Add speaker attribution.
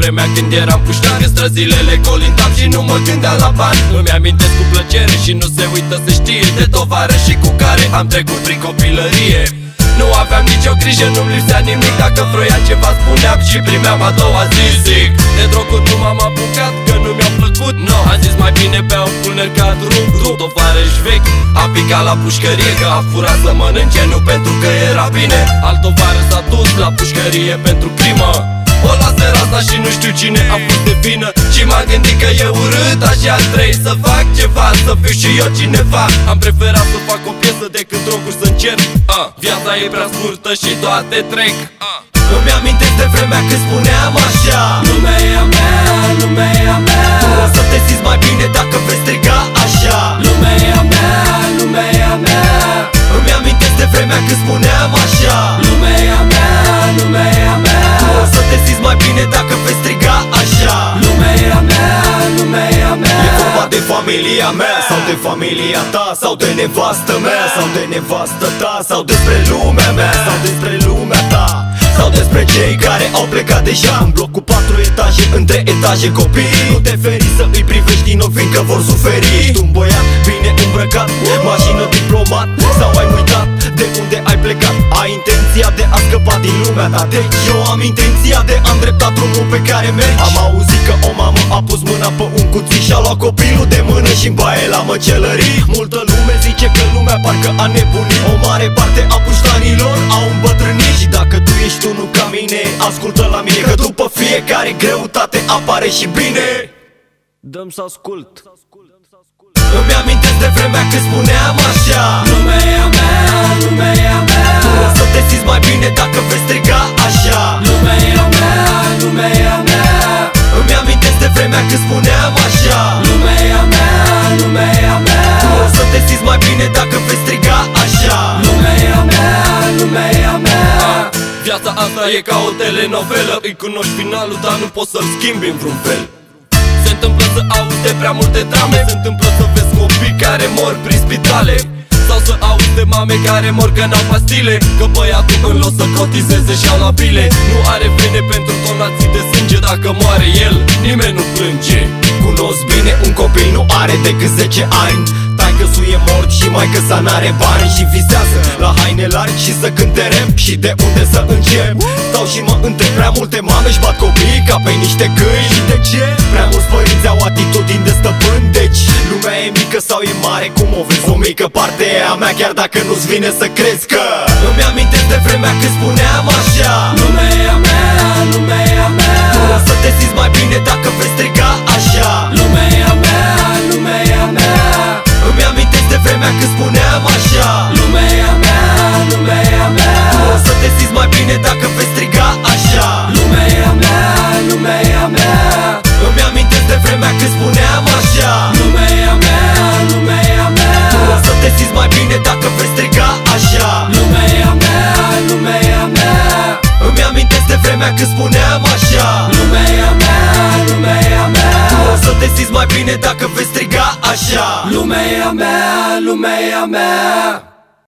Speaker 1: vremea când eram puștan, că străzile le colindam și nu mă gândeam la bani. Îmi amintesc cu plăcere și nu se uită să știe de tovarășii cu care am trecut prin copilărie. Nu aveam nicio grijă, nu-mi lipsea nimic. Dacă vroia ceva spuneam și primeam a doua zi. Zic, de droguri nu m-am apucat, că nu mi-au plăcut, no. Am zis mai bine beau până cad rupt. Tovarăș vechi a picat la pușcărie, că a furat să mănânce, nu pentru că era bine. Alt tovară s-a dus la pușcărie pentru crimă. O laser asta și nu știu cine a fost de vină. Și m-am gândit că e urât, așa ar trebui să fac ceva, să fiu și eu cineva. Am preferat să fac o piesă decât droguri să încerc. Viața e prea scurtă și toate trec. Îmi amintesc de vremea când spuneam așa: lumea e a mea, lumea e a mea. Tu o să te simți mai bine dacă vei striga așa: lumea e a mea, lumea e a mea. Îmi amintesc de vremea când spuneam așa: lumea e a mea, lumea e a mea. Tu o să te simți mai bine dacă vei striga așa: lumea e a mea, lumea e a mea. E vorba de familia mea, sau de familia ta, sau de nevastă mea, sau de nevastă ta, sau despre lumea mea, sau despre lumea ta, sau despre cei care au plecat deja. În bloc cu 4 etaje, între etaje copii. Nu te feri să îi privești din ochi, fiindcă vor suferi. Ești un băiat bine îmbrăcat, mașină, diplomat, sau ai uitat de unde ai plecat? Ai intenția de a scăpa din lumea ta, deci eu am intenția de a îndrepta drumul pe care mergi. Am auzit că o mamă a pus mâna pe un cuțit și a luat copilul de mână și-n baie la măcelării. Multă lume zice că lumea parcă a nebunit. O mare parte a puștanilor au îmbătrânit. Și dacă tu ești unul ca mine, ascultă la mine, că după fiecare greutate apare și bine.
Speaker 2: Dăm să ascult.
Speaker 1: Îmi amintesc de vremea când spuneam așa: lumea e a mea, lumea e a mea. Tu o să te simți mai bine dacă vei striga așa: lumea e a mea, lumea e a mea. Îmi amintesc de vremea când spuneam așa: lumea e a mea, lumea e a mea. Tu o să te simți mai bine dacă vei striga așa: lumea e a mea, lumea e a mea. Viața asta e ca o telenovelă, îi cunoști finalul, dar nu poți să-l schimbi în vreun fel. Se întâmplă să auzi de prea multe drame, se întâmplă să vezi copii care mor prin spitale, sau să auzi de mame care mor că n-au pastile, că băiatul în loc să cotizeze și-au la bile. Nu are vene pentru donații de sânge, dacă moare el, nimeni nu plânge. Cunosc bine un copil, nu are decât 10 ani. Taică-su e mort și maică-sa n-are bani și visează la haine largi și să cânte rap. Și de unde să încep? Stau și mă întreb, prea multe mame își bat copiii ca pe niște câini. Și de ce? Prea mulți părinți au atitudini de stăpâni. Deci lumea e mică sau e mare, cum o vezi? O mică parte e a mea, chiar dacă nu-ți vine să crezi că îmi amintesc de vremea când spuneam așa: lumea e a mea, lumea e a mea. Tu o să te simți mai bine dacă vei striga așa: lumea e a mea, lumea e a mea. Îmi amintesc de vremea când spuneam așa: lumea e a mea, lumea e a mea. Tu o să te simți mai bine dacă vei striga așa: lumea e a mea, lumea e a mea. Îmi amintesc de vremea când spuneam așa: lumea e a mea, lumea e a mea. Tu o să te simți mai bine dacă vei striga așa: lumea e a mea, lumea e a mea. Îmi amintesc de vremea când spuneam așa: lumea e a mea, lumea e a mea. Tu o să te simți mai bine dacă vei striga așa: lumea e a mea, lumea e a mea.